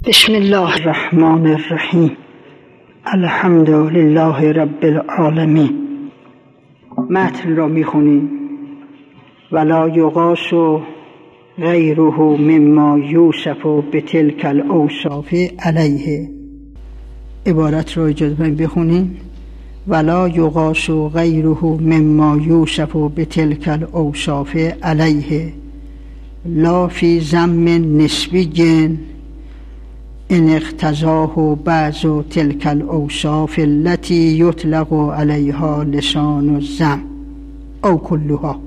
بسم الله الرحمن الرحیم. الحمد لله رب العالمین. متن را میخونیم. ولا یغاث غیره مما یوصف بتلک الاوصاف علیه. عبارت را اجازه بدید بخونیم. ولا یغاث غیره مما یوصف بتلک الاوصاف علیه لا فی ذم نسبی ان اقتضاه بعض تلک الاوصاف التي یطلق علیها لسان الذم او کلها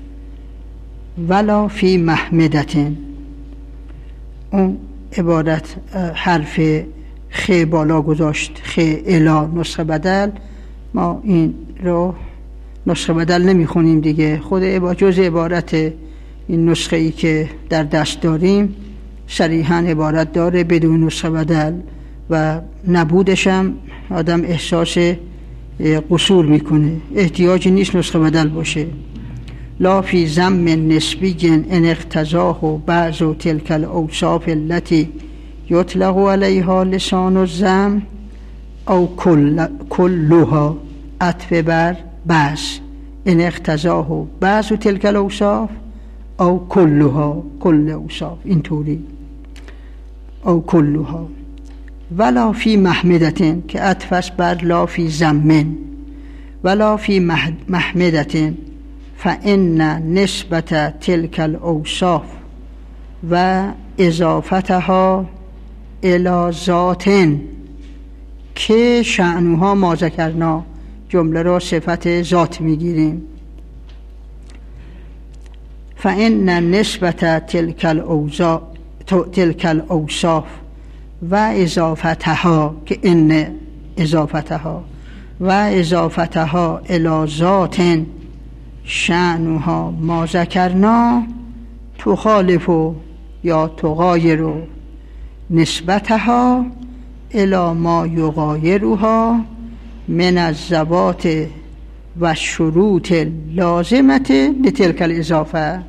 ولا فی محمدة. اون عبارت حرف خ بالا گذاشت، خ الا نسخه بدل. ما این رو نسخه بدل نمی خونیم دیگه. خود جز عبارت این نسخه ای که در دست داریم صریحاً عبارت داره بدون نسخه بدل و نبودش هم آدم احساس قصور میکنه. احتیاجی نیست نسخه بدل باشه. لا فی ذم نسبی ان اقتضاه بعض تلک الاوصاف التي یطلق علیها لسان الذم او کلها عطف بر بعض. ان اقتضاه بعض تلک الاوصاف او کلها، کل اوصاف اینطوری، او کلها. ولا فی محمدة که عطف بر لا فی ذم. ولا فی محمدة فإن نسبة تلك الأوصاف و اضافتها الى ذات که شأنها ما ذکرنا، جمله را صفت ذات میگیریم. فإن نسبة تلك الأوصاف و اضافتها که ان اضافتها و اضافتها الى ذات شأنها ما ذکرنا تخالف یا تغایر نسبتها الى ما یغایرها من الذوات و شروط لازمت لتلک الاضافه.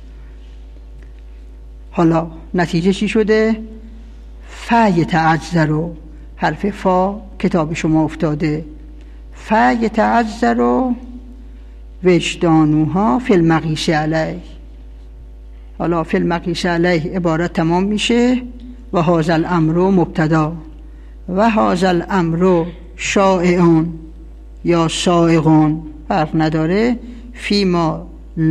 حالا نتیجه چی شده؟ فیتعذر، حرف فا کتاب شما افتاده. فیتعذر وجدانوها فی المقیس علیه. حالا فی المقیس علیه عبارت تمام میشه و هذا الامر مبتدا و هذا الامر شائع یا سائغ فرق نداره. فیما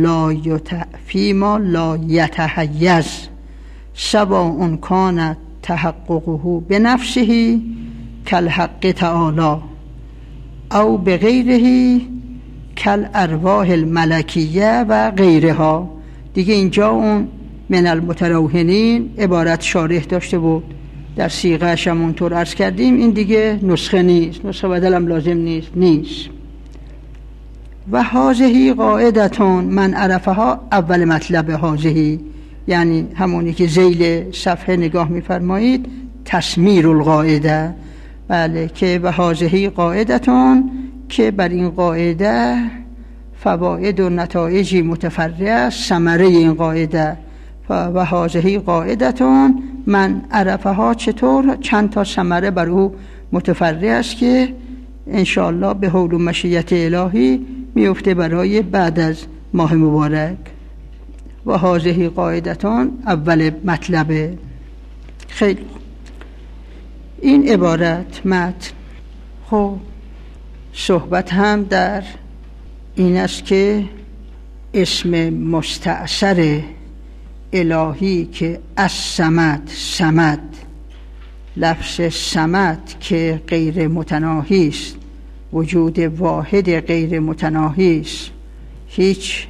لا یتحیز سواء کان تحققه بنفسه کالحق تعالی او بغیره کالارواح الملکیه و غیرها. دیگه اینجا اون من المتروهنین عبارت شارح داشته بود، در صیغه‌اش هم اونطور عرض کردیم. این دیگه نسخه نیست، نسخه بدل هم لازم نیست. و هذه قاعدتون من عرفها، اول مطلب هذه یعنی همونی که ذیل صفحه نگاه می‌فرمایید، تسمیر القاعده. بله، که و هذه قاعدتون که بر این قاعده فواید و نتایجی متفرع است، ثمره این قاعده. و هذه قاعدتون من عرفها، چطور چند تا ثمره بر او متفرع است که انشاءالله به حول و مشیت الهی میفته برای بعد از ماه مبارک. و هذه قاعدتون اول مطلبه. خیلی این عبارت متن. خب صحبت هم در این است که اسم مستعصر الهی که الصمد، لفظ صمد که غیر متناهی است، وجود واحد غیر متناهی است، هیچ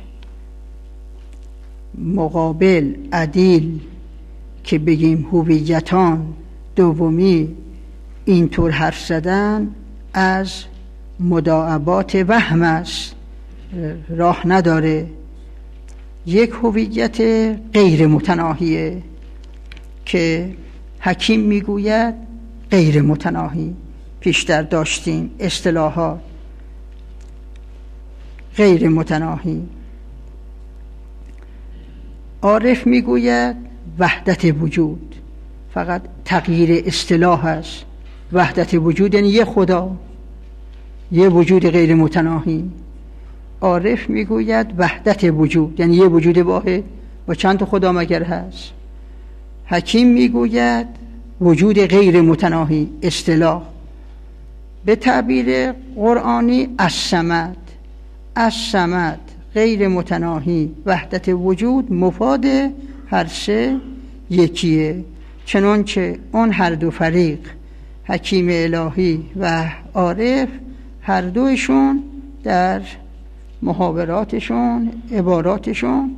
مقابل عدیل که بگیم هویتان دومی، اینطور حرف زدن از مداعبات وهم است، راه نداره. یک هویت غیر متناهیه که حکیم میگوید غیر متناهی. پیشتر داشتیم اصطلاحات غیر متناهی. عارف میگوید وحدت وجود، فقط تغییر اصطلاح است. وحدت وجود یعنی یه خدا، یه وجود غیر متناهی. عارف میگوید وحدت وجود یعنی یه وجود واحد با چند تا خدا مگر هست. حکیم میگوید وجود غیر متناهی، اصطلاح. به تعبیر قرآنی الصمد، الصمد غیر متناهی، وحدت وجود، مفاد هر سه یکیه. چنانچه اون هر دو فریق، حکیم الهی و عارف، هر دوشون در محاوراتشون، عباراتشون،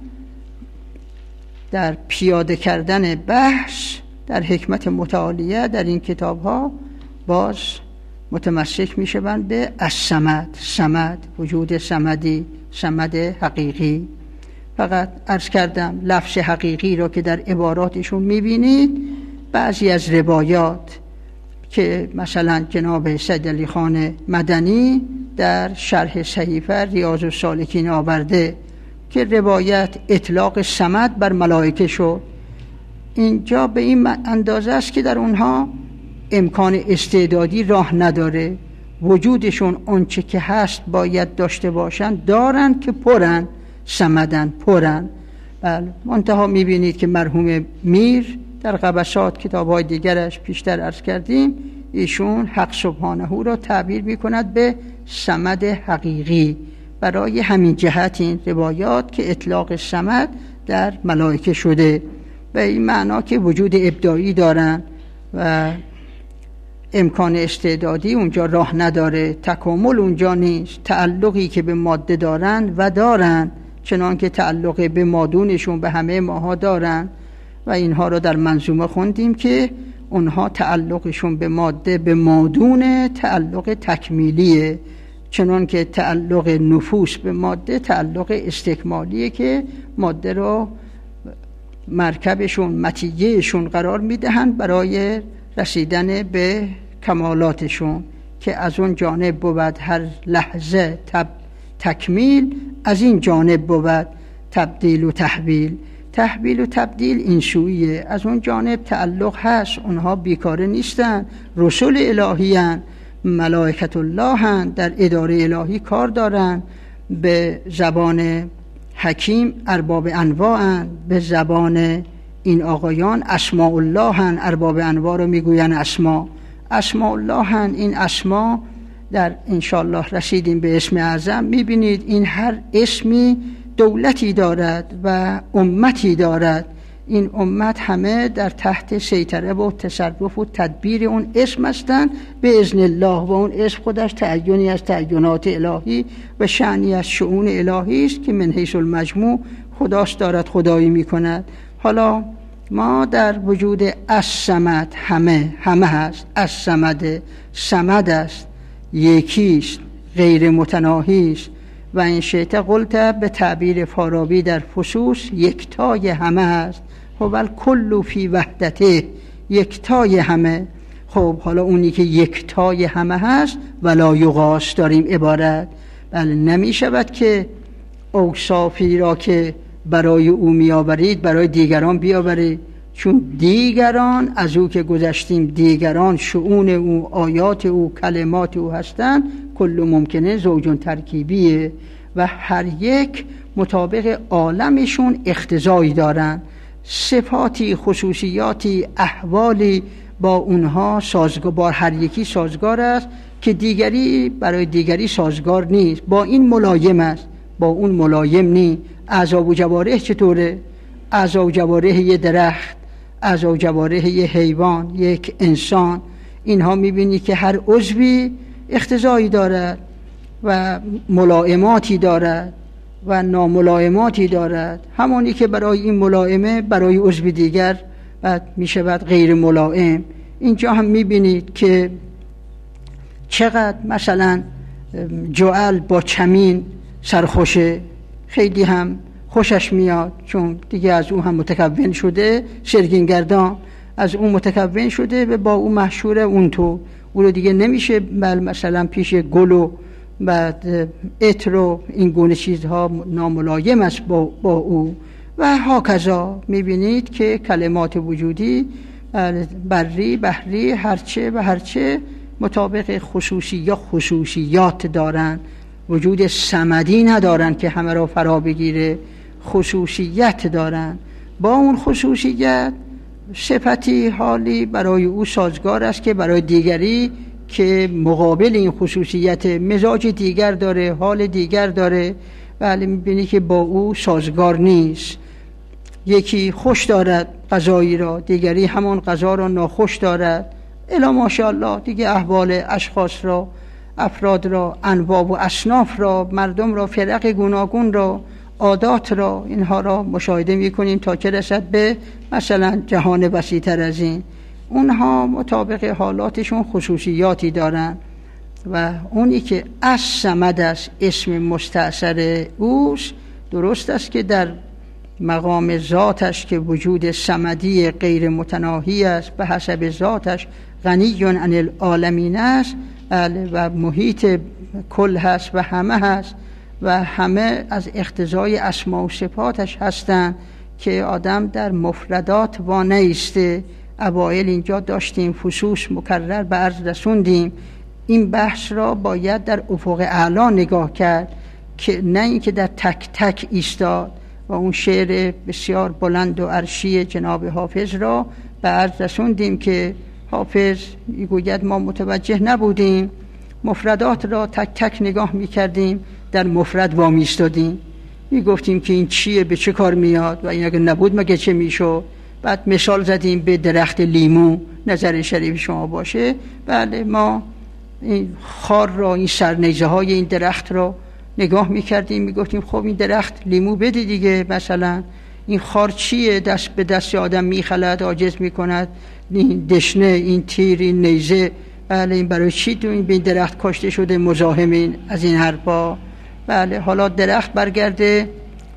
در پیاده کردن بحث در حکمت متعالیه در این کتاب ها باز متمسک می شوند به الصمد، صمد، وجود صمدی، صمد حقیقی. فقط عرض کردم لفظ حقیقی را که در عباراتشون می بینید، بعضی از روایات که مثلا جناب سید علی خان مدنی در شرح صحیفه ریاض السالکین آورده که روایت اطلاق صمد بر ملائکه شد، اینجا به این اندازه است که در اونها امکان استعدادی راه نداره. وجودشون اونچه که هست باید داشته باشن، دارن که پرن، صمدن، پرن. بله، منتها میبینید که مرحوم میر در قبسات کتاب‌های دیگرش پیشتر عرض کردیم، ایشون حق سبحانه را تعبیر میکند به صمد حقیقی. برای همین جهت این روایات که اطلاق صمد در ملائکه شده، به این معنا که وجود ابداعی دارن و امکان استعدادی اونجا راه نداره، تکامل اونجا نیست. تعلقی که به ماده دارن و دارن، چنان که تعلق به مادونشون به همه ماها دارن و اینها رو در منظومه خوندیم که اونها تعلقشون به ماده به مادون تعلق تکمیلیه، چنان که تعلق نفوس به ماده تعلق استکمالیه که ماده رو مرکبشون، مطیعشون قرار میدهند برای رسیدن به کمالاتشون، که از اون جانب بود هر لحظه تکمیل، از این جانب بود تبدیل و تحویل. تحویل و تبدیل این سویه، از اون جانب تعلق هست، اونها بیکاره نیستن، رسول الهی هن، ملائکت الله هن، در اداره الهی کار دارن. به زبان حکیم ارباب انواع هن، به زبان این آقایان اسماء الله هن، ارباب انواع رو میگوین اسماء الله هن. این اسما در انشاءالله رسیدیم به اسم اعظم، میبینید این هر اسمی دولتی دارد و امتی دارد. این امت همه در تحت سیطره و تصرف و تدبیر اون اسم هستند به اذن الله، و اون اسم خودش تعینی از تعینات الهی و شأنی از شؤون الهی است که من حیث المجموع خداست دارد خدایی میکند. حالا ما در وجود الصمد همه هست. الصمد، صمد است، یکیست، غیر متناهی است و این شیطه قلت به تعبیر فارابی در فصوص یکتای همه است. خب الکل فی وحدته، یکتای همه. خب حالا اونی که یکتای همه هست ولا یغاس داریم عبارت. بله، نمی شود که اوصافی را که برای او میآورید برای دیگران بیاورید، چون دیگران از او که گذشتیم، دیگران شؤون او، آیات او، کلمات او هستند. کل ممکنه زوجون ترکیبیه و هر یک مطابق عالمشون اقتضایی دارن، صفاتی، خصوصیاتی، احوالی با اونها سازگار، با هر یکی سازگار است که دیگری برای دیگری سازگار نیست. با این ملایم است، با اون ملایم نیست. اعضا و جوارح چطوره؟ اعضا و جوارح یه درخت، اعضا و جوارح یه حیوان، یک انسان، اینها میبینی که هر عضوی اقتضایی دارد و ملائماتی دارد و ناملائماتی دارد. همانی که برای این ملائمه برای عضو دیگر بعد میشود غیر ملائم. اینجا هم میبینید که چقدر مثلا جعل با چمین سرخوشه، خیلی هم خوشش میاد، چون دیگه از اون هم متکون شده، سرگینگردان از اون متکون شده و با اون محشور اون تو، او رو دیگه نمیشه مثلا پیش گل و بعد عطر و این گونه چیزها ناملایم است با او. و هاکذا میبینید که کلمات وجودی بری بحری هرچه و هرچه مطابق خصوصیات دارن، وجود صمدی ندارن که همه را فرا بگیره، خصوصیت دارن. با اون خصوصیت صفتی حالی برای او سازگار است که برای دیگری که مقابل این خصوصیت مزاج دیگر داره، حال دیگر داره، ولی میبینی که با او سازگار نیست. یکی خوش دارد غذایی را، دیگری همان غذا را ناخوش دارد. الا ماشاءالله دیگه احوال اشخاص را، افراد را، انواع و اصناف را، مردم را، فرق گوناگون را، عادات را، اینها را مشاهده میکنیم تا که رسد به مثلا جهان وسیع‌تر از این. اونها مطابق حالاتشون خصوصیاتی دارن و اونی که الصمد است اسم مستأثر اوست. درست است که در مقام ذاتش که وجود صمدی غیر متناهی است، به حسب ذاتش غنی عن العالمین است و محیط کل هست و همه هست و همه از اقتضای اسما و صفاتش هستند که آدم در مفردات وا نیسته. اوایل اینجا داشتیم فصوص مکرر به عرض رسوندیم. این بحث را باید در افق اعلا نگاه کرد که نه اینکه در تک تک ایستاد. و اون شعر بسیار بلند و عرشی جناب حافظ را به عرض رسوندیم که حافظ میگوید ما متوجه نبودیم، مفردات را تک تک نگاه میکردیم، در مفرد وامی ایستادیم، میگفتیم که این چیه، به چه کار میاد و این اگه نبود مگه چه میشد. بعد مثال زدیم به درخت لیمو، نظر شریف شما باشه. بله، ما این خار را، این سرنیزه های این درخت را نگاه میکردیم، میگفتیم خب این درخت لیمو بده دیگه، مثلا این خار چیه، دست به دست آدم میخلد، عاجز میکند، این دشنه، این تیر، این نیزه، بله این برای چی تو این درخت کاشته شده، مزاحمین از این حرفا. بله حالا درخت برگرده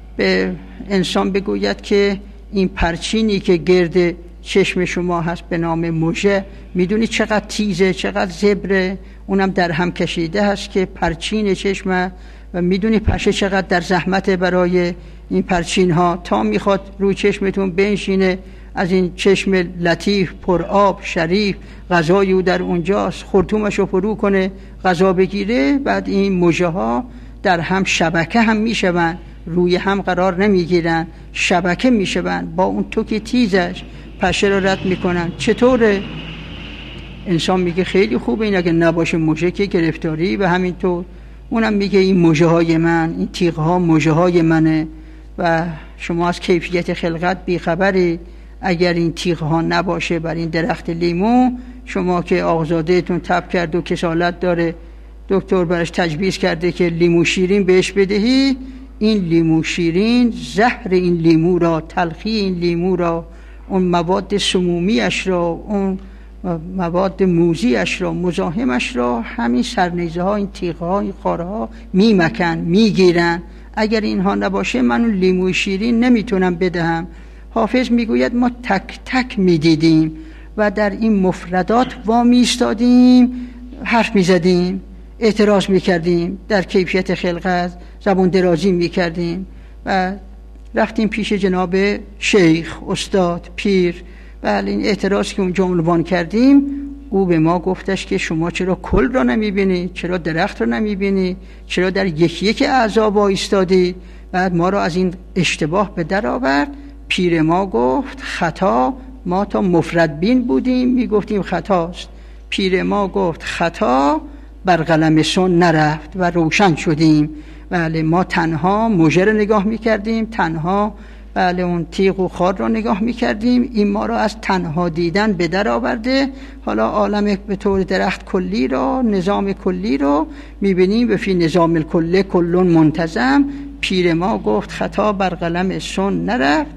به انسان بگوید که این پرچینی که گرد چشم شما هست به نام مژه، میدونی چقدر تیزه، چقدر زبره، اونم در هم کشیده هست که پرچین چشمه و میدونی پشه چقدر در زحمت برای این پرچین ها تا میخواد روی چشمتون بنشینه، از این چشم لطیف پر آب شریف غذای او در اونجاست، خرطومش رو فرو کنه غذا بگیره. بعد این مژه ها در هم شبکه هم میشون، روی هم قرار نمیگیرن، شبکه میشون، با اون توک تیزش پشه رو رد میکنن. چطوره؟ انسان میگه خیلی خوبه این اگه نباشه مژه که گرفتاری، و همینطور اونم میگه این مژه های من، این تیغ ها مژه های منه و شما از کیفیت خلقت بیخبری. اگر این تیغ ها نباشه بر این درخت لیمو، شما که آقازادهتون تب کرد و کسالت داره، دکتر برش تجویز کرده که لیمو شیرین بهش بدهی، این لیمو شیرین زهر این لیمو را، تلخی این لیمو را، اون مواد سمومیش را، اون مواد موزیش را، مزاحمش را، همین سرنیزه ها، این تیغ ها، این خاره ها میمکن، میگیرن. اگر اینها نباشه من اون لیمو شیرین نمیتونم بدهم. حافظ میگوید ما تک تک میدیدیم و در این مفردات وامی ایستادیم، حرف میزدیم، اعتراض میکردیم، در کیفیت خلقت زبان درازی میکردیم و رفتیم پیش جناب شیخ، استاد، پیر. بله این اعتراض که اونجا عنوان کردیم، او به ما گفتش که شما چرا کل را نمیبینی، چرا درخت را نمیبینی، چرا در یکی یک اعضا ایستادی. بعد ما را از این اشتباه به در آورد. پیر ما گفت خطا، ما تا مفرد بین بودیم میگفتیم خطاست. پیر ما گفت خطا بر قلم سن نرفت و روشن شدیم. بله ما تنها مژه را نگاه میکردیم، تنها بله اون تیغ و خار را نگاه میکردیم. این ما را از تنها دیدن به در آورده. حالا عالم به طور درخت کلی را، نظام کلی را میبینیم و فی نظام الکل کلون منتظم. پیر ما گفت خطا بر قلم سن نرفت،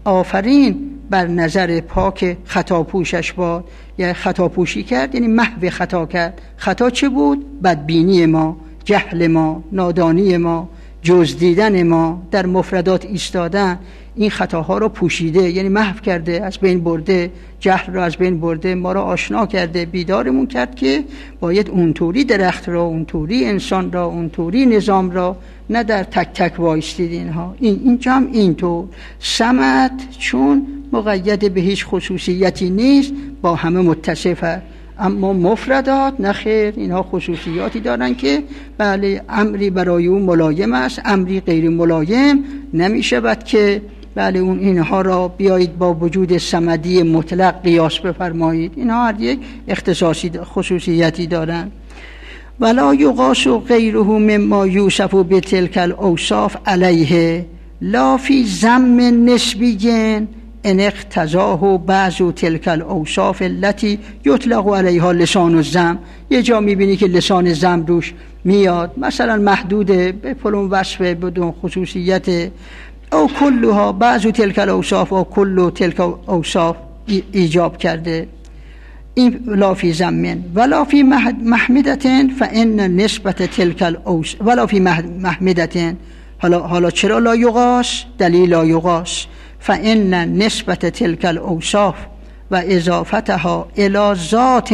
آفرین بر نظر پاک خطا پوشش باد. یعنی خطا پوشی کرد، یعنی محو خطا کرد. خطا چه بود؟ بدبینی ما، جهل ما، نادانی ما، جز دیدن ما، در مفردات ایستادن. این خطاها رو پوشیده، یعنی محو کرده، از بین برده، جهل رو از بین برده، ما رو آشنا کرده، بیدارمون کرد که باید اونطوری درخت را، اونطوری انسان را، اونطوری نظام را، نه در تک تک وایستید اینها. این جمع اینطور. صمد چون مقید به هیچ خصوصیتی نیست، با همه متصفه. اما مفردات نخیر، اینها خصوصیاتی دارن که بله امری برای اون ملایم است، امری غیر ملایم نمیشود که بله اون اینها را بیایید با وجود صمدی مطلق قیاس بفرمایید. اینها هر یک اختصاصی خصوصیتی دارن. ولا یقاس غیره مما یوصف بتلک الاوصاف علیه لا فی ذم نسبی ان اقتضاه بعض تلک الاوصاف التي یطلق علیها لسان الذم. یه جا میبینی که لسان ذم روش میاد، مثلا محدوده به فلان وصف بدون خصوصیت، او کلها بعض تلک الاوصاف او کل تلک الاوصاف ایجاب کرده. این لا فی ذم ولا فی محمدة فان نسبت تلک الاوصاف ولا فی محمدة. حالا چرا لا یقاس؟ دلیل لا یقاس فان نسبت تلک الاوصاف و اضافتها الی ذات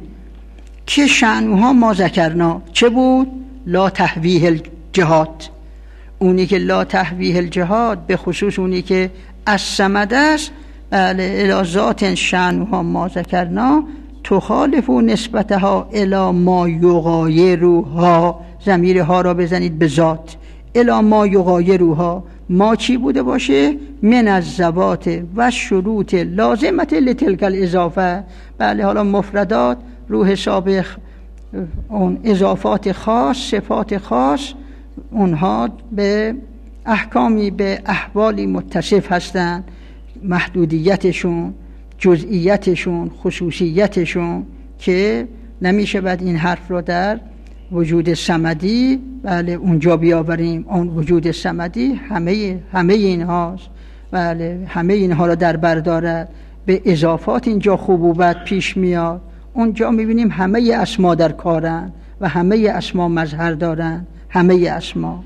که شأنها ما ذکرنا چه بود؟ لا تحویه الجهات. اونی که لا تحویه الجهات به خصوص اونی که الصمد است، الی ذات شأنها ما ذکرنا تخالف نسبتها الی ما یغایرها. ضمیر ها را بزنید به ذات. الی ما یغایرها، ما چی بوده باشه؟ من الذوات و شروط لازمت لتلک الاضافه. بله حالا مفردات رو حساب اون اضافات خاص، صفات خاص، اونها به احکامی به احوالی متصف هستند، محدودیتشون، جزئیتشون، خصوصیتشون، که نمیشه بعد این حرف رو در وجود صمدی بله اونجا بیاوریم. اون وجود صمدی همه اینهاست، بله همه اینها رو در بر دارد. به اضافات اینجا خبوبت پیش میاد، اونجا میبینیم همه اسما در کارن و همه اسما مظهر دارن، همه اسما.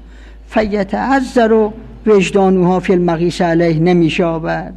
فیتعذر وجدانها فی المقیس علیه، نمیشه آورد.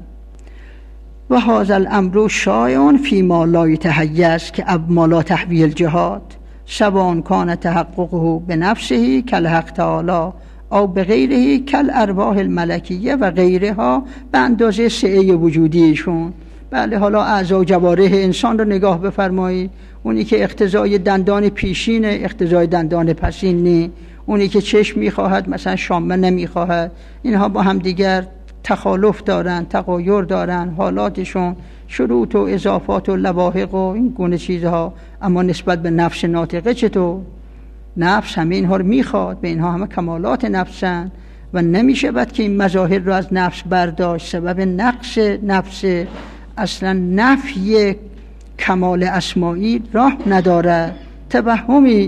و هذا الامر شایع فی ما لا یتحیز که ما لا تحویل الجهات سواء کان تحققه بنفسه کالحق تعالی او بغیره کالارواح الملکیه و غیرها به اندازه سعه وجودیشون. بله حالا اعضا و جوارح انسان رو نگاه بفرمایید، اونی که اقتضای دندان پیشینه، اقتضای دندان پسین نه. اونی که چشم میخواهد مثلا شامه نمیخواهد. اینها با هم دیگر تخالف دارن، تغایر دارن، حالاتشون، شروط و اضافات و لواحق و این گونه چیزها. اما نسبت به نفس ناطقه چطور؟ نفس همه اینها رو میخواد، به اینها همه کمالات نفسن و نمیشه بعد که این مظاهر رو از نفس برداشت. سبب نقص نفس اصلا نفی کمال اسمائی راه نداره. توهمی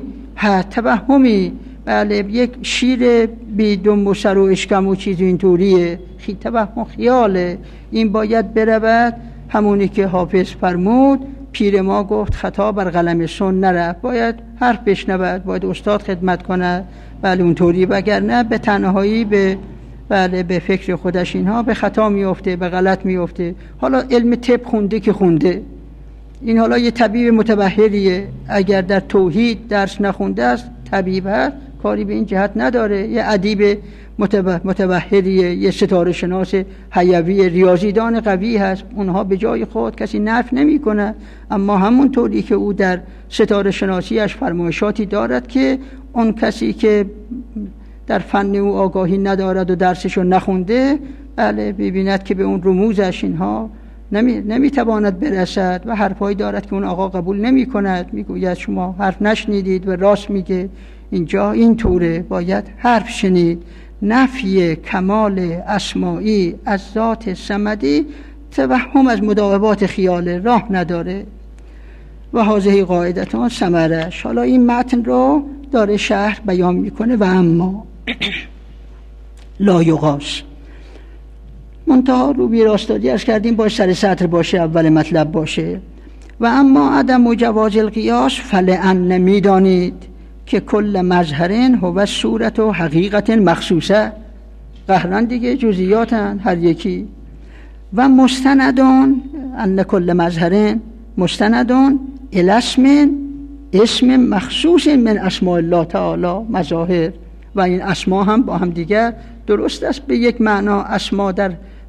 بله یک شیر بی دم و سر و اشکم و چیز اینطوریه، توهم خیاله. این باید برود همونی که حافظ فرمود، پیر ما گفت خطا بر قلم سن نرفت، باید حرف بشنود، باید استاد خدمت کنه. بله اونطوری، وگرنه به تنهایی به فکر خودش اینها به خطا میفته، به غلط میفته. حالا علم طب خونده که خونده، این حالا یه طبیب متبحریه، اگر در توحید درس نخونده است طبیب هست، کاری به این جهت نداره. یه ادیب متبحریه، یه ستاره شناس حیوی، ریاضیدان قوی هست، اونها به جای خود کسی نفی نمی کنه. اما همون طوری که او در ستاره شناسیش فرمایشاتی دارد که اون کسی که در فن او آگاهی ندارد و درسشو نخونده، بله ببیند که به اون رموزش اینها نمیتواند برسد و حرفایی دارد که اون آقا قبول نمی کند، میگوید شما حرف نشنیدید و راست میگه. اینجا این طوره، باید حرف شنید. نفی کمال اسمائی از ذات صمدی توهم از مداوبات خیال راه نداره. و هذه قاعدتان ثمرش. حالا این متن رو داره شرح بیان میکنه. و اما لا یقاس، منتها رو بی راستادی عرض کردیم باید سر سطر باشه، اول مطلب باشه. و اما عدم جواز القیاس فلان میدانید که کل مظهرین هو صورت و حقیقت مخصوصه. قهرن دیگه جزئیاتن هر یکی. و مستندون ان کل مظهرین مستندون الاسم، اسم مخصوص من اسماء الله تعالی مظاهر. و این اسما هم با هم دیگر درست است به یک معنا. اسما در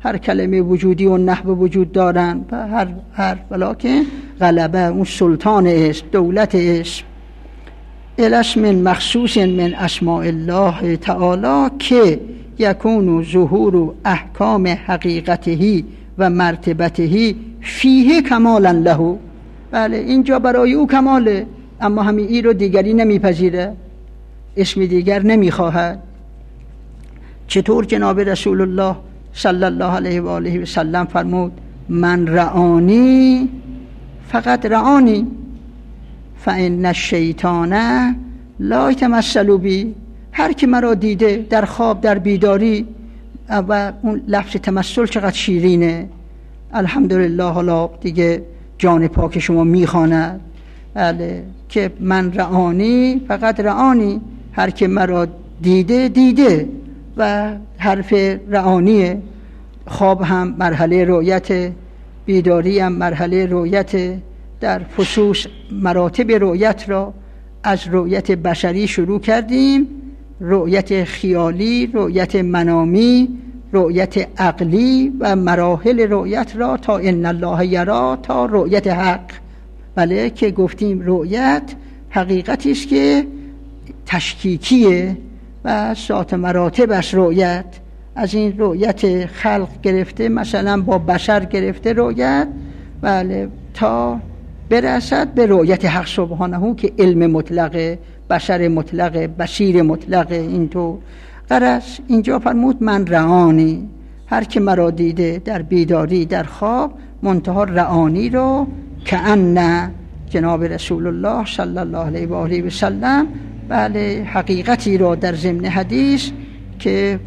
هر کلمه وجودی و نحو وجود دارن و هر حرف، ولکن غلبه اون سلطان اسم، دولت اسم، الاسم مخصوص من اسماء الله تعالی که یکون ظهور احکام حقیقته و مرتبته فیه کمالا له. بله اینجا برای او کماله، اما همین ای رو دیگری نمیپذیره، اسم دیگر نمیخواهد. چطور جناب رسول الله صلی الله علیه و آله و سلم فرمود من رآنی فقط رآنی فإن الشیطان لا یتمثل بی. هر که مرا دیده در خواب در بیداری، و اون لفظ تمثل چقدر شیرینه. الحمدلله حالا دیگه جان پاک شما میخواند بله که من رآنی فقط رآنی، هر که مرا دیده دیده، و حرف رآنیه. خواب هم مرحله رؤیت، بیداری هم مرحله رؤیت. در فصوص مراتب رؤیت را از رؤیت بشری شروع کردیم، رؤیت خیالی، رؤیت منامی، رؤیت عقلی و مراحل رؤیت را تا ان الله یرا، تا رؤیت حق. بله که گفتیم رؤیت حقیقتی است که تشکیکیه و سات مراتب است رؤیت. از این رؤیت خلق گرفته، مثلا با بشر گرفته رؤیت، بله تا برسد به رؤیت حق سبحانه که علم مطلقه، بشر مطلقه، بصیر مطلقه. اینطور غرض اینجا فرمود من رآنی، هر که مرا دیده در بیداری در خواب، منتها رآنی رو که ان جناب رسول الله صلی الله علیه و آله و سلم بله حقیقتی را در ضمن حدیث که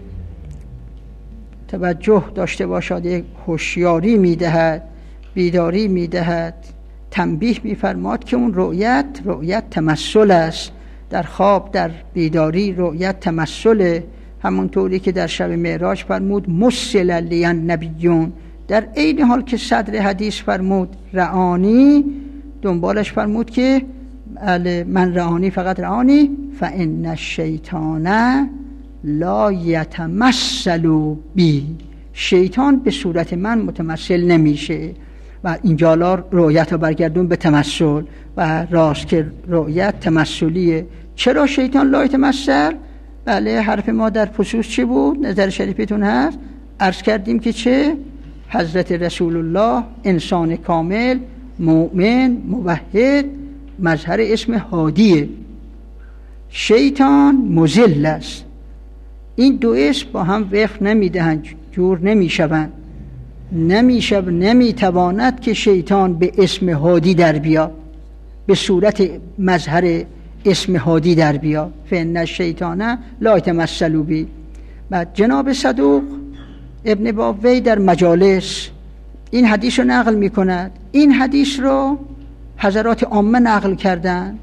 توجه داشته باشد، یک هوشیاری میدهد، بیداری میدهد، تنبیه میفرماد که اون رؤیت تمثل است. در خواب در بیداری رؤیت تمثله، همونطوری که در شب معراج فرمود مثل لی النبیون، در عین حال که صدر حدیث فرمود رآنی، دنبالش فرمود که من رآنی فقط رآنی فإن الشیطان لا یتمثل بی، شیطان به صورت من متمثل نمیشه. و اینجا رؤیت رو برگردون به تمثل و راست که رؤیت تمثلیه. چرا شیطان لا یتمثل؟ بله حرف ما در فصوص چی بود؟ نظر شریفتون هست، عرض کردیم که چه؟ حضرت رسول الله انسان کامل، مؤمن، موحد، مظهر اسم هادیه، شیطان مضل است. این دو اسم با هم وقف نمیدهند، جور نمیشوند، نمیتواند که شیطان به اسم هادی در بیا، به صورت مظهر اسم هادی در بیا. فإن الشیطان لا یتمثل بی. بعد جناب صدوق ابن بابوی در مجالس این حدیث رو نقل می کند. این حدیث رو حضرات عامه نقل کردن،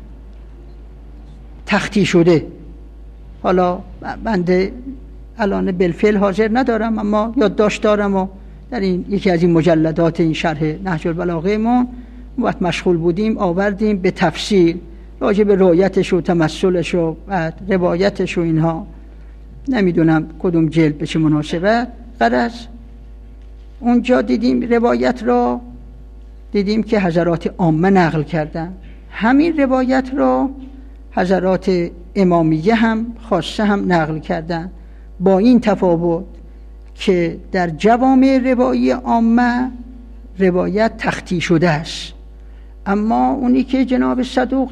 تختی شده. حالا بنده الان بالفعل حاضر ندارم، اما یادداشت دارم و در این یکی از این مجلدات این شرح نهج البلاغه ما وقت مشغول بودیم آوردیم به تفصیل راجع به رؤیتش و تمثلش و روایتش و اینها. نمیدونم کدوم جلد به چه مناسبت. غرض اونجا دیدیم روایت را دیدیم که حضرات عامه نقل کردن. همین روایت را حضرات امامیه هم خاصه هم نقل کردن، با این تفاوت که در جوامع روایی عامه روایت تختی شده است، اما اونی که جناب صدوق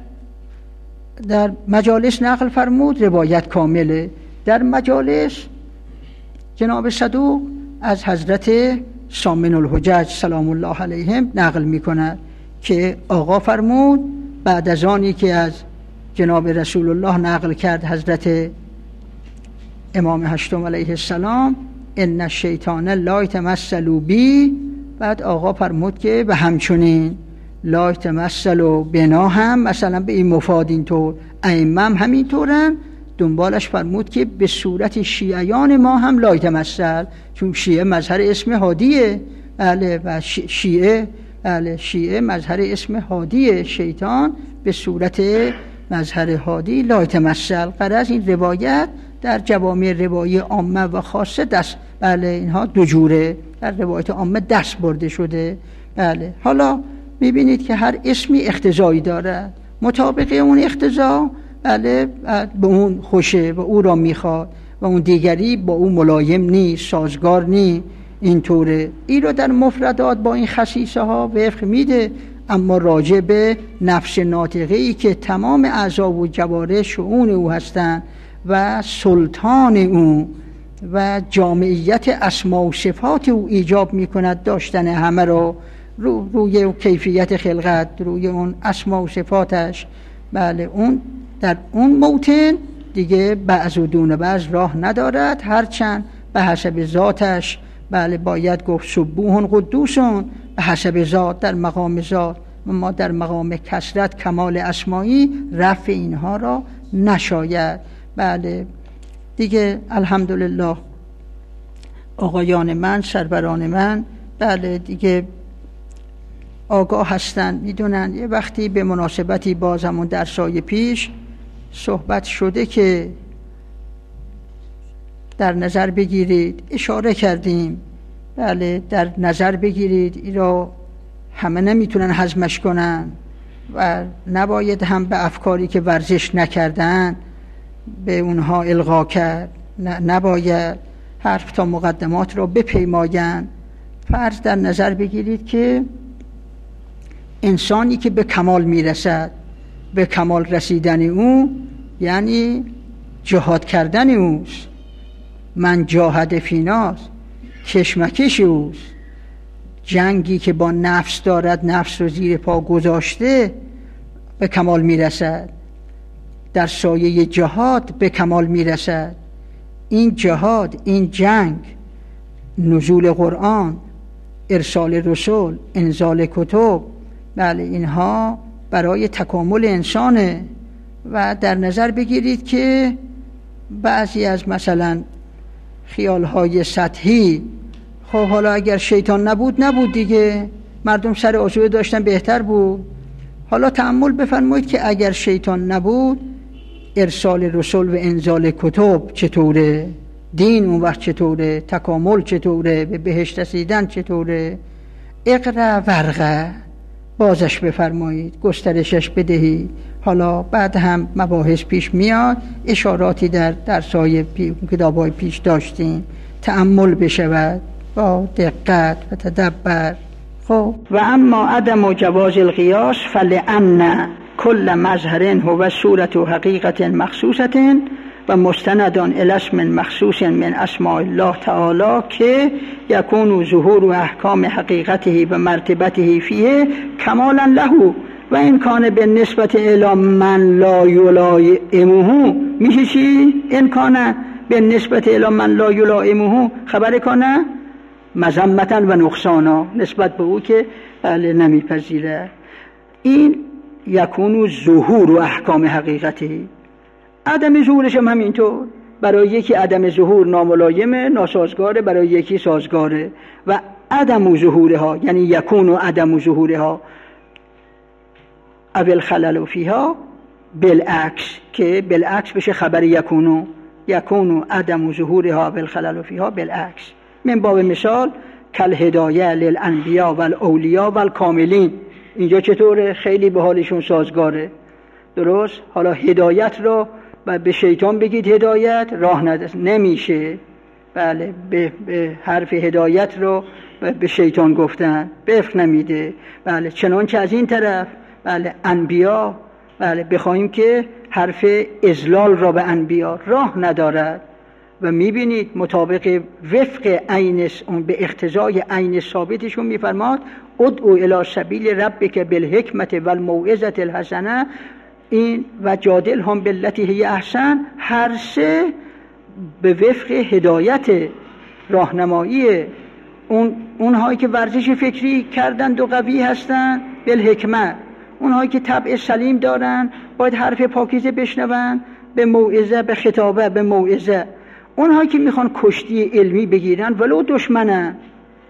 در مجالس نقل فرمود روایت کامله. در مجالس جناب صدوق از حضرت سامن الحجج سلام الله علیهم نقل می کند که آقا فرمود بعد از آنی که از جناب رسول الله نقل کرد حضرت امام هشتم علیه السلام ان الشیطان لا یتمثل بی، بعد آقا فرمود که به همچنین لا یتمثل بنا هم مثلا به این مفاد اینطور، ائمه هم همینطورن. دنبالش فرمود که به صورت شیعیان ما هم لا یتمثل، چون شیعه مظهر اسم هادیه. بله و شیعه مظهر اسم هادیه، شیطان به صورت مظهر هادی لا یتمثل. غرض این روایت در جوامع روایی عامه و خاصه دست، بله اینها دو جوره، در روایت عامه دست برده شده. بله حالا میبینید که هر اسمی اقتضایی دارد، مطابق اون اقتضا بله به اون خوشه و او را میخواد و اون دیگری با او ملایم نیست، سازگار نیست. اینطوره. این رو در مفردات با این خصیصه ها وفق میده، اما راجع به نفس ناطقه‌ای که تمام اعضا و جوارح شؤون او هستند و سلطان او و جامعیت اسما و صفات او ایجاب میکند داشتن همه رو روی کیفیت خلقت، روی اون اسما و صفاتش. بله اون در اون موطن دیگه بعض و دون بعض راه ندارد، هرچند به حسب ذاتش بله باید گفت سبوح قدوسون به حسب ذات، در مقام ذات. ما در مقام کثرت کمال اسمایی رفع اینها را نشاید. بله دیگه الحمدلله آقایان من، سروران من بله دیگه آگاه هستن، میدونن. یه وقتی به مناسبتی باز همون درسای پیش صحبت شده که در نظر بگیرید، اشاره کردیم بله در نظر بگیرید، این را همه نمیتونن هضمش کنن و نباید هم به افکاری که ورزش نکردن به اونها القا کرد، نباید حرف تا مقدمات را بپیماین. فرض در نظر بگیرید که انسانی که به کمال میرسد، به کمال رسیدن او یعنی جهاد کردن اوست، من جاهد فیناست، کشمکش اوست، جنگی که با نفس دارد، نفس رو زیر پا گذاشته به کمال میرسد، در سایه جهاد به کمال میرسد. این جهاد، این جنگ، نزول قرآن، ارسال رسول، انزال کتب، بله اینها برای تکامل انسانه. و در نظر بگیرید که بعضی از مثلا خیالهای سطحی، خب حالا اگر شیطان نبود دیگه، مردم سر آسوده داشتن بهتر بود. حالا تأمل بفرمایید که اگر شیطان نبود، ارسال رسول و انزال کتب چطوره؟ دین اون وقت چطوره؟ تکامل چطوره؟ به بهشت رسیدن چطوره؟ اقرا ورقه بازش بفرمایید، گسترشش بدهید. حالا بعد هم مباحث پیش میاد، اشاراتی در درسای کتابای پیش داشتیم، تأمل بشود با دقت و تدبر. خب و اما عدم جواز القیاس فلأن کل مظهر هو صورت و حقیقت مخصوصة و مستندان الی اسم مخصوص من اسماء الله تعالی که یکون ظهور و احکام حقیقته و مرتبته فیه کمالا له و این کان به نسبت الی من لا یلائمه. میشه چی؟ این کان به نسبت الی من لا یلائمه خبر کنه مذمتا و نقصانا، نسبت به او که بله نمیپذیره. این یکون ظهور و احکام حقیقتی، عدم ظهورش هم همینطور. برای یکی عدم ظهور ناملایمه، ناسازگاره، برای یکی سازگاره. و عدم ظهورها یعنی یکون و عدم ظهورها اول خلل فیها بالعکس، که بالعکس بشه خبر یکونو عدم ظهورها اول خلل فیها بالعکس. من باب مثال کل هدایه للانبیاء و الاولیاء و الکاملین، اینجا چطوره؟ خیلی به حالشون سازگاره. درست؟ حالا هدایت رو به شیطان بگید هدایت راه نمیشه. بله به حرف هدایت رو به شیطان گفتن بفق نمیده. بله چنانچه از این طرف بله انبیا بله بخواهیم که حرف اذلال را به انبیا راه ندارد. و میبینید مطابق وفق عین به اقتضای عین ثابتشون میفرماد ادعو الی سبیل ربک بالحکمت و الموعظة الحسنه، این و جادل هم بالتی هی احسن، هر سه به وفق هدایت راهنمایی اونهایی که ورزش فکری کردند و قوی هستند بالحکمت، اونهایی که طبع سلیم دارن باید حرف پاکیزه بشنون به موعظه، به خطابه، به موعظه. اونهایی که میخوان کشتی علمی بگیرن ولو دشمنن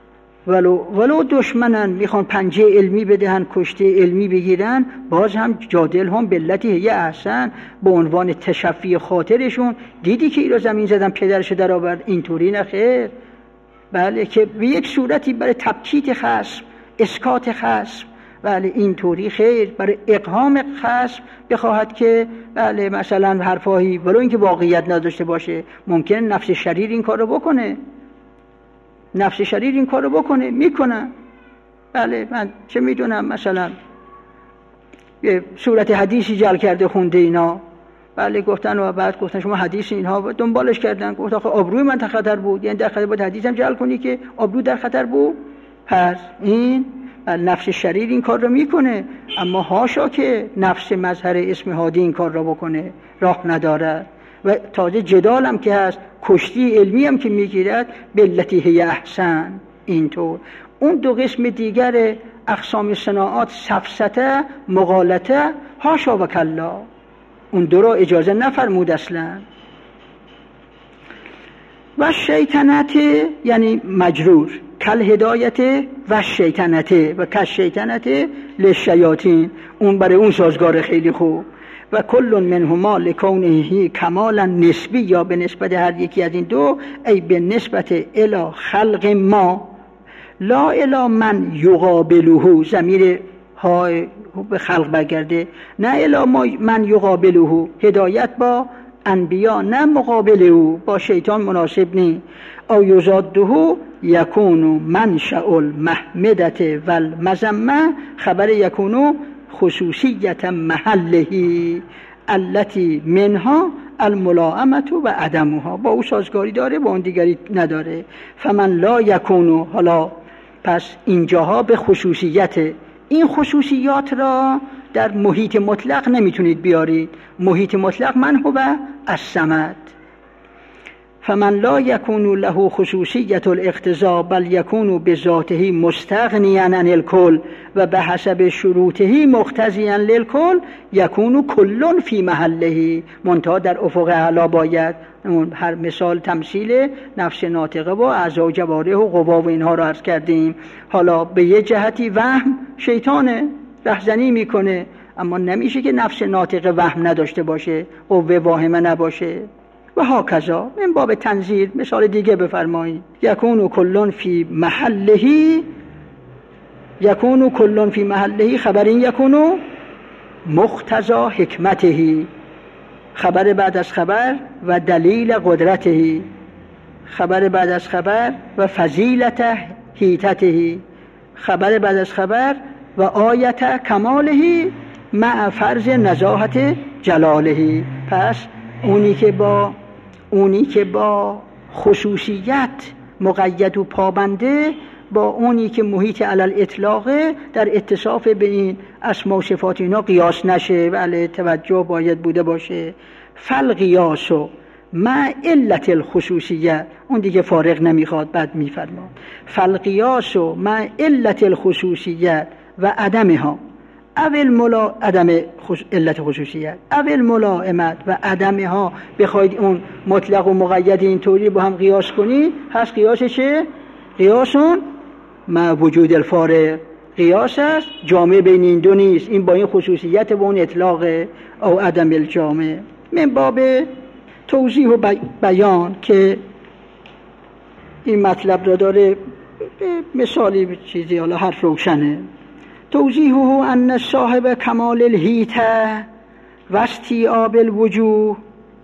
ولو دشمنن میخوان پنجه علمی بدهن، کشته علمی بگیرن، باز هم جادل هم بلتی هی احسن، به عنوان تشفی خاطرشون. دیدی که اینا زمین زدن پدرش در آورد، اینطوری نه خیر. بله، که به یک صورتی برای تبکیت خصم، اسکات خصم، بله اینطوری خیر، برای اقهام خصم بخواهد که بله مثلا حرفایی ولو اینکه واقعیت نداشته باشه، ممکنه نفس شریر این کارو بکنه، نفس شریر این کارو بکنه، میکنن. بله من چه میدونم، مثلا یه صورت حدیثی جل کرده خونده اینا، بله گفتن و بعد گفتن شما حدیث اینها دنبالش کردن، گفت آخه آبروی من در خطر بود، یعنی در خطر بود حدیثم جل کنی که آبرو در خطر بود. پس این نفس شریر این کار رو میکنه، اما هاشا که نفس مظهر اسم هادی این کار رو بکنه، راه نداره. و تازه جدال هم که هست، کشتی علمی هم که میگیرد، بلتی هی احسن. اینطور اون دو قسم دیگر اقسام صناعات، سفسطه، مغالطه، هاشا و کلا، اون دو را اجازه نفرمود اصلا. و شیطنت یعنی مجرور، کل هدایت و شیطنت و کل شیطنت للشیاطین، اون برای اون سازگار خیلی خوب. و کل منهما لکونه کمالا نسبی، یا به نسبت هر یکی از این دو، ای به نسبت الی خلق ما لا الی من یقابله، ضمیر های به خلق برگرده، نه الی من یقابله، هدایت با انبیا نه مقابل او، با شیطان مناسب نی. او یزاده یکون منشأ المحمدة و المذمة، خبر یکون خصوصیت محله التي منها الملائمة و عدمها، با او سازگاری داره، با اون دیگری نداره. فمن لا یکون، حالا پس اینجاها به خصوصیت، این خصوصیات را در محیط مطلق نمیتونید بیارید. محیط مطلق من هو الصمد. فمن لا یکون له خصوصیت الاقتضاء بل یکون بذاته مستغنیا عن الکل و به حسب شروطه مقتضیا للکل، یکون کل فی محله، منتها در افق اعلی باید هر مثال تمثیل نفس ناطقه و اعضا و جوارح و قوا و اینها رو عرض کردیم. حالا به یه جهتی وهم شیطانه، رهزنی میکنه، اما نمیشه که نفس ناطقه وهم نداشته باشه، قوه واهمه نباشه. و هاکذا من باب تنظیر مثال دیگه بفرمایید. یکون کلون فی محله، یکون کلون فی محله، خبر این یکونو مقتضا حکمته، خبر بعد از خبر و دلیل قدرته، خبر بعد از خبر و فضیلت حیطته، خبر بعد از خبر و آیت کماله مع فرض نزاهت جلاله. پس اونی که با خصوصیت مقید و پابنده، با اونی که محیط علل اطلاقه، در اتصاف به این اسما و صفات اینا قیاس نشه. بله توجه باید بوده باشه. فالقیاسو مع علت الخصوصیه، اون دیگه فارغ نمیخواد، بعد میفرماد فالقیاسو مع علت الخصوصیه و عدمها، عدم علت خصوصیت، اول ملائمت و عدمها، بخواید اون مطلق و مقید اینطوری با هم قیاس کنی، هست قیاس چه؟ قیاسون مع وجود الفارق، قیاس است جامع بین این دو نیست، این با این خصوصیت و اون اطلاق او عدم الجامع. من باب توضیح و بیان که این مطلب را داره مثالی چیزی، حالا حرف روشنه. توضیحه ان صاحب کمال الهیته و استیعاب الوجوه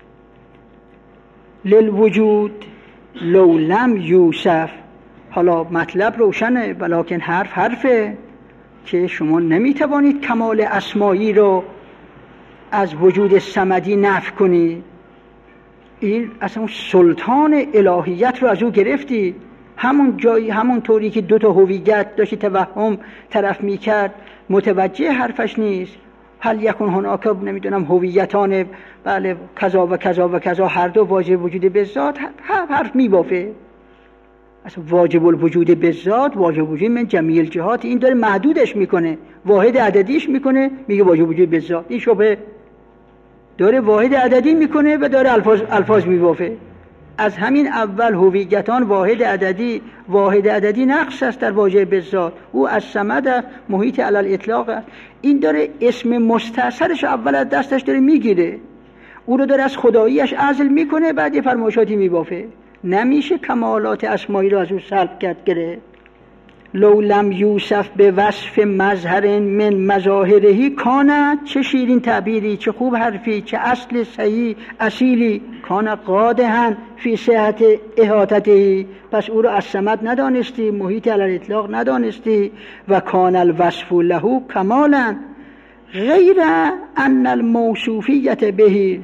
للوجود لو لم یوصف. حالا مطلب روشنه، ولیکن حرفه که شما نمیتوانید کمال اسمایی رو از وجود صمدی نفی کنید. این اصلا سلطان الهیت رو از او گرفتی، همون جایی، همون طوری که دو تا هویت داشتی توهم طرف میکرد، متوجه حرفش نیست. هل یکون هناک نمیدونم هویتان، بله کذا و کذا و کذا، هر دو واجب وجود به ذات، حرف میبافه. اصلا واجب الوجود به ذات، واجب وجود من جمیع الجهات، این داره محدودش میکنه، واحد عددیش میکنه، میگه واجب وجود به ذات. این شبه داره واحد عددی میکنه و داره الفاظ میبافه. از همین اول هویتان واحد عددی نقص است در واژه بالذات. او از صمد محیط علی الاطلاق است. این داره اسم مستأثرش اول از دستش داره میگیره، او رو داره از خداییش عزل میکنه، بعد یه فرمایشاتی میبافه. نمیشه کمالات اسمایی رو از او سلب کرد گره. لو لم یوصف به وصف مظهر من مظاهرهی کانه، چه شیرین تعبیری، چه خوب حرفی، چه اصل صحیح اصیلی، کانه قادحن فی صحت احاطته. پس او رو از صمد ندانستی، محیط علی الاطلاق ندانستی. و کان الوصف له کمالا غیر ان الموصوفیت به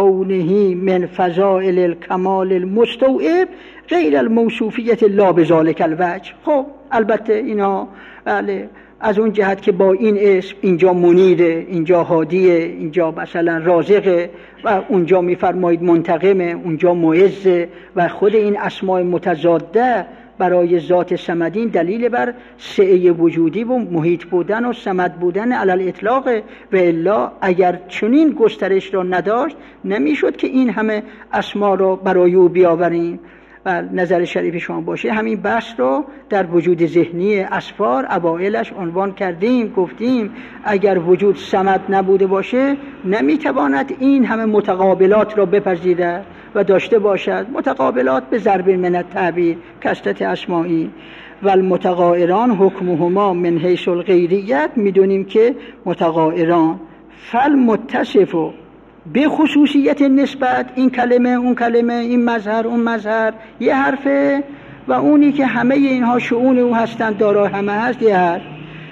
لکونه من فضائل الکمال المستوعب غیر الموصوفیت لا بذالک الوجه. خب البته اینا بله از اون جهت که با این اسم اینجا منیره، اینجا هادیه، اینجا مثلا رازقه و اونجا میفرمایید منتقمه، اونجا معزه، و خود این اسماء متضاده برای ذات صمدین دلیل بر سعه وجودی و محیط بودن و صمد بودن علی الاطلاق. و الا اگر چنین گسترش را نداشت نمیشد که این همه اسما را برای او بیاوریم. و نظر شریف شما باشه همین بحث رو در وجود ذهنی اسفار اوائلش عنوان کردیم، گفتیم اگر وجود صمد نبوده باشه نمیتواند این همه متقابلات را بپذیرد و داشته باشد. متقابلات به ضرب من التعبیر کثرت اسمائی و المتغایران حکمهما من حیث الغیریت. میدونیم که متغایران فالمتصف به خصوصیت نسبت، این کلمه اون کلمه، این مظهر اون مظهر یه حرفه، و اونی که همه اینها شؤون او هستند دارای همه هست یه حرف.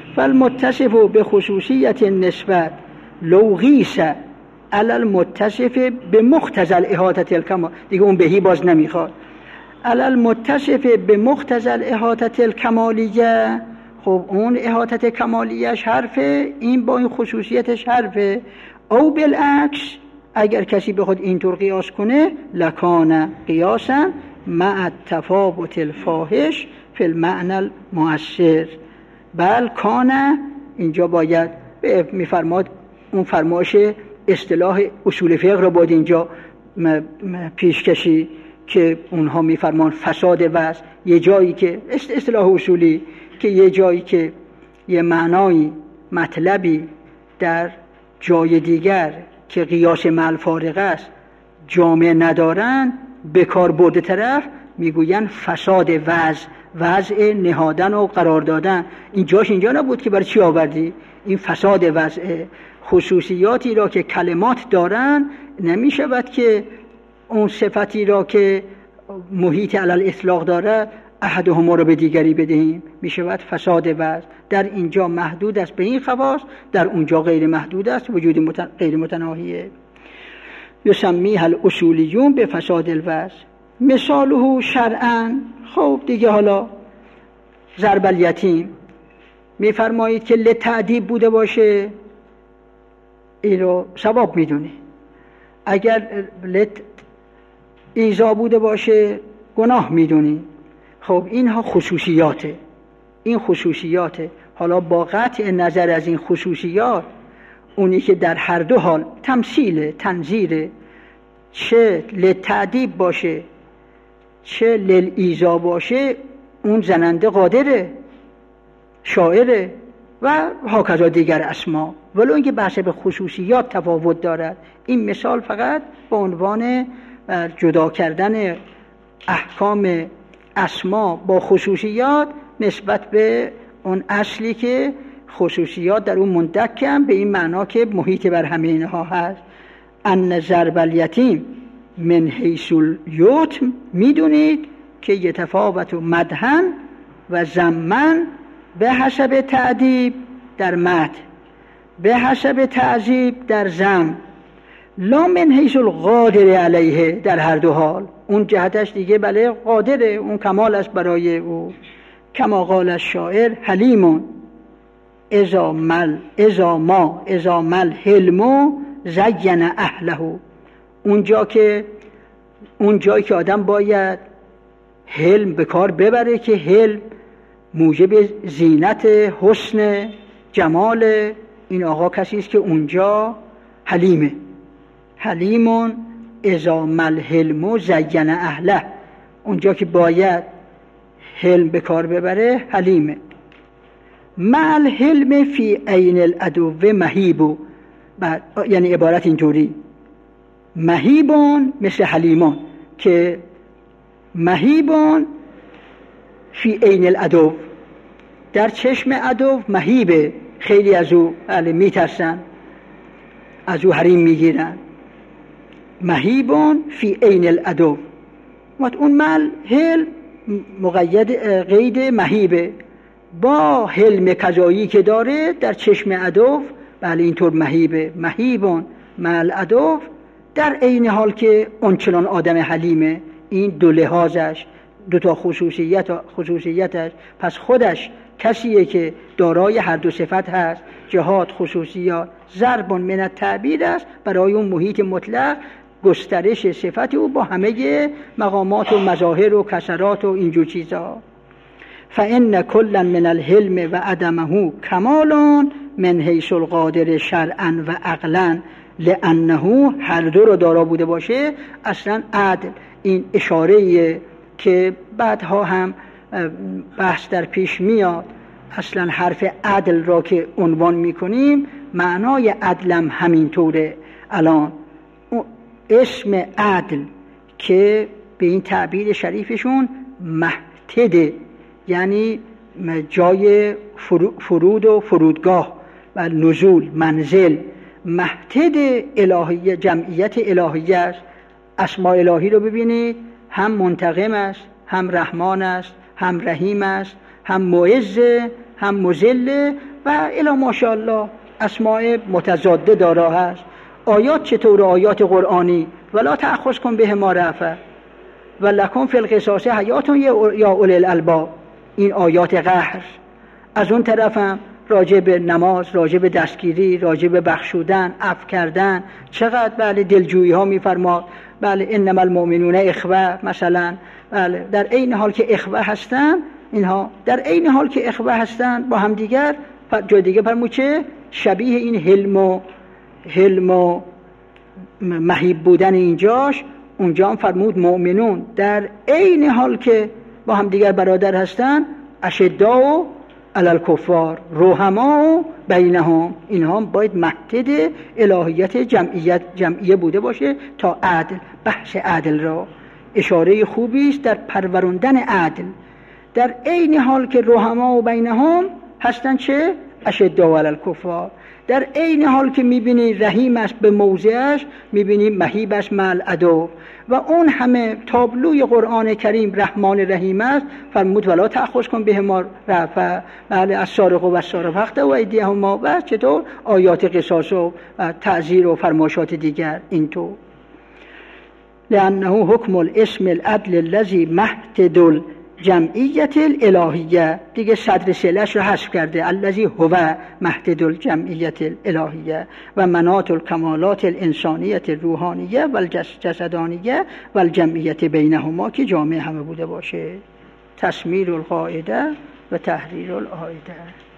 فالمتصف به خصوصیت نسبت لو قیس علی المتصف به مقتضی الاحاطه الکمال، دیگه اون بهی باز نمیخواد. علی المتصف به مقتضی الاحاطه الکمالیه، خب اون احاطه کمالیش حرفه، این با این خصوصیتش حرفه. او بالعکس اگر کسی بخواد اینطور قیاس کنه لکان قیاسا مع التفاوت الفاحش فی المعنى المؤثر. بل کانه اینجا باید میفرماد اون فرمایش اصطلاح اصول فقه رو باید اینجا پیشکشی که اونها میفرمان فساد وضع، یه جایی که اصطلاح اصولی که یه جایی که یه معنایی مطلبی در جای دیگر که قیاس مع الفارق است جامع ندارن به کار برده طرف میگوین فساد وضع نهادن و قرار دادن. اینجاش اینجا نبود که برای چی آوردی؟ این فساد وضع خصوصیاتی را که کلمات دارن نمیشود که اون صفتی را که محیط علی الاطلاق داره احدهما را به دیگری بدهیم، میشود فساد وضع. در اینجا محدود است به این خواص، در اونجا غیر محدود است، وجود غیر متناهیه. یسمیها الاصولیون به فساد الوضع. مثاله شرعاً، خب دیگه حالا ضرب الیتیم میفرمایید که لتعدیب بوده باشه این رو ثواب میدونی، اگر ایذا بوده باشه گناه میدونی. خب اینها خصوصیاته، این خصوصیاته. حالا با قطع نظر از این خصوصیات اونی که در هر دو حال تمثیل تنظیره، چه لتعدیب باشه چه للایذا باشه، اون زننده قادره، شاعره و هاکذا دیگر اسما، ولو اینکه بحث به خصوصیات تفاوت دارد. این مثال فقط به عنوان جدا کردن احکام اسما با خصوصیات نسبت به اون اصلی که خصوصیات در اون مندکم به این معنا که محیط بر همه اینها هست. ان ضرب الیتیم من حیث الیتم، میدونید که یتفاوت مدحن و ذمن به حسب تعذیب در مدح، به حسب تعذیب در ذم، لا من حیث القادر علیه در هر دو حال. اون جهتش دیگه بله قادره، اون کمال است برای او. کما قال الشاعر حلیمون اذا مل حلمو زین اهله. اونجایی که آدم باید حلم به کار ببره که حلم موجب زینت حسن جمال این آقا کسی است که اونجا حلیمه. حلیمون اذا مل حلم زین اهله، اونجا که باید حلم به کار ببره حلیمه. مل حلم فی عین العدو مهیب، یعنی عبارت اینطوری مهیبون مثل حلیمون، که مهیبون فی عین العدو، در چشم عدو مهیبه، خیلی از او میترسن، از او حریم میگیرن. مهیبون فی عین العدو، اون مل حلم مقید قید مهیبه، با حلم قضایی که داره در چشم عدو اینطور مهیبه. مهیبون مل عدو، در عین حال که اونچنان آدم حلیمه. این دو لحاظش، دو تا خصوصیتش. پس خودش کسیه که دارای هر دو صفت هست، جهات خصوصیات، ضرب من التعبیر است برای اون محیط مطلق، گسترش صفت او با همه مقامات و مظاهر و کسرات و اینجور چیزا. فإن كلا من الحلم و عدمه کمال من حیث القادر شرعا و عقلا، لأنه هر دو رو دارا بوده باشه. اصلا عدل، این اشاره‌ایه که بعدها هم بحث در پیش میاد. اصلا حرف عدل را که عنوان میکنیم، معنای عدلم همینطوره. الان اسم عدل که به این تعبیر شریفشون محتده، یعنی جای فرود و فرودگاه و نزول، منزل، محتد الهیه، جمعیت الهیه است. اسماء الهی رو ببینید، هم منتقم است، هم رحمان است، هم رحیم است، هم معز، هم مذل و الی ماشاءالله اسماء متضاده دارا هست. آیات چطور؟ آیات قرآنی ولا تأخذکم بهما رأفة ولکم فی القصاص حیات یا اولی الالباب، این آیات قهر. از اون طرفم راجع به نماز، راجع به دستگیری، راجع به بخشودن، عفو کردن، چقدر دلجویی ها میفرماد. انما المؤمنون اخوه مثلا. در عین حال که اخوه هستن، اینها در عین حال که اخوه هستن با هم دیگر، جای دیگه فرمود چه شبیه این حلم و مهیب بودن اینجاش، اونجا هم فرمود مؤمنون در عین حال که با هم دیگر برادر هستن، اشداء علی الکفار رحماء بینهم. اینها باید محتد الهیت جمعیه بوده باشه تا عدل، بحث عدل را. اشاره خوبی است در پروراندن عدل، در عین حال که رحماء بینهم هستن چه اشداء علی الکفار، در عین حال که میبینی رحیم است به موضعش، میبینی مهیب است مع العدو. و اون همه تابلوی قرآن کریم رحمان رحیم است. فرمود ولا تأخذکم بهما رأفة السارق و السارقة فاقطعوا ایدیهما، و چطور آیات قصاص و تعزیر و فرمایشات دیگر اینطور. لأنه حکم الاسم العدل الذي محتد الجمعیت الالهیه، دیگه صدر سلش رو حذف کرده، الذی هو محتد الجمعیت الالهیه و مناط الکمالات الانسانیت الروحانیه و الجسدانیه و الجمعیت بینهما، که جامع همه بوده باشه. تسمیر القاعده و تحریر العایده.